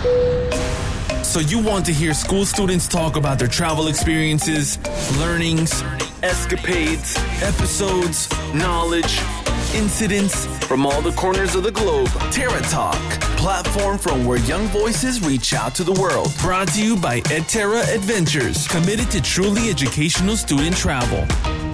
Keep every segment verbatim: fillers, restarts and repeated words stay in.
So you want to hear school students talk about their travel experiences, learnings, escapades, episodes, knowledge, incidents from all the corners of the globe. Terra Talk, platform from where young voices reach out to the world. Brought to you by EdTerra Adventures, committed to truly educational student travel.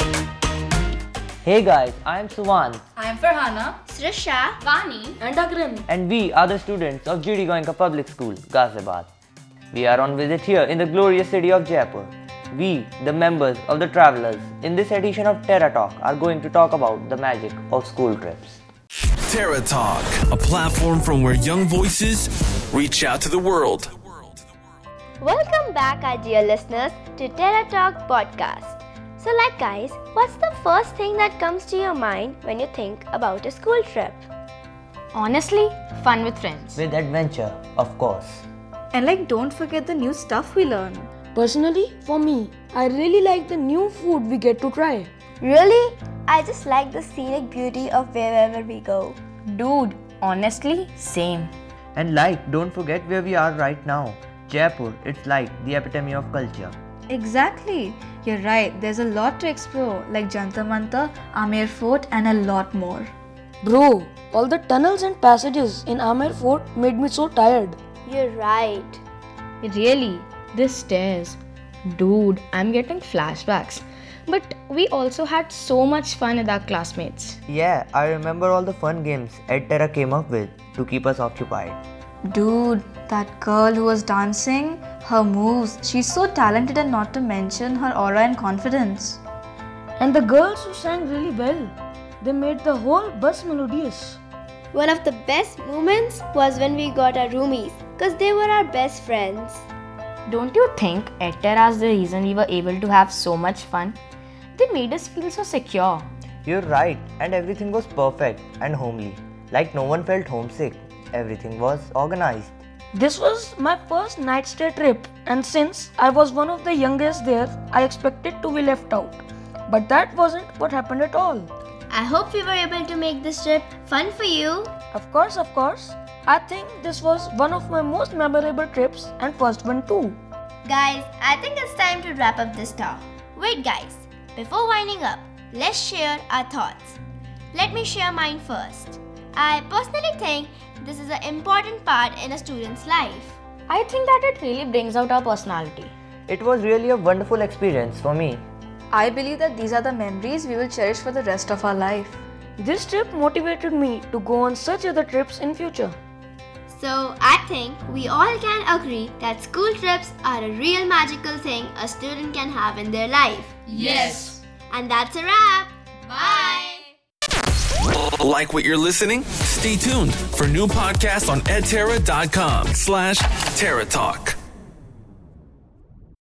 Hey guys, I am Suvan. I am Farhana, Srisha, Vani, and Agran. And we are the students of G D Goenka Public School, Ghaziabad. We are on visit here in the glorious city of Jaipur. We, the members of the Travelers, in this edition of Terra Talk are going to talk about the magic of school trips. Terra Talk, a platform from where young voices reach out to the world. Welcome back, our dear listeners, to Terra Talk podcast. So like guys, what's the first thing that comes to your mind when you think about a school trip? Honestly, fun with friends. With adventure, of course. And like, don't forget the new stuff we learn. Personally, for me, I really like the new food we get to try. Really? I just like the scenic beauty of wherever we go. Dude, honestly, same. And like, don't forget where we are right now. Jaipur, it's like the epitome of culture. Exactly. You're right, there's a lot to explore, like Jantar Mantar, Amer Fort, and a lot more. Bro, all the tunnels and passages in Amer Fort made me so tired. You're right. Really, this stairs. Dude, I'm getting flashbacks. But we also had so much fun with our classmates. Yeah, I remember all the fun games EdTerra came up with to keep us occupied. Dude, that girl who was dancing, her moves, she's so talented, and not to mention her aura and confidence. And the girls who sang really well. They made the whole bus melodious. One of the best moments was when we got our roomies, because they were our best friends. Don't you think EdTerra is the reason we were able to have so much fun? They made us feel so secure. You're right, and everything was perfect and homely. Like no one felt homesick. Everything was organized. This was my first night stay trip, and since I was one of the youngest there, I expected to be left out. But that wasn't what happened at all. I hope we were able to make this trip fun for you. Of course, of course. I think this was one of my most memorable trips and first one too. Guys, I think it's time to wrap up this talk. Wait guys, before winding up, let's share our thoughts. Let me share mine first. I personally think this is an important part in a student's life. I think that it really brings out our personality. It was really a wonderful experience for me. I believe that these are the memories we will cherish for the rest of our life. This trip motivated me to go on such other trips in future. So I think we all can agree that school trips are a real magical thing a student can have in their life. Yes. And that's a wrap. Bye. Like what you're listening? Stay tuned for new podcasts on edterra.com slash Terra Talk.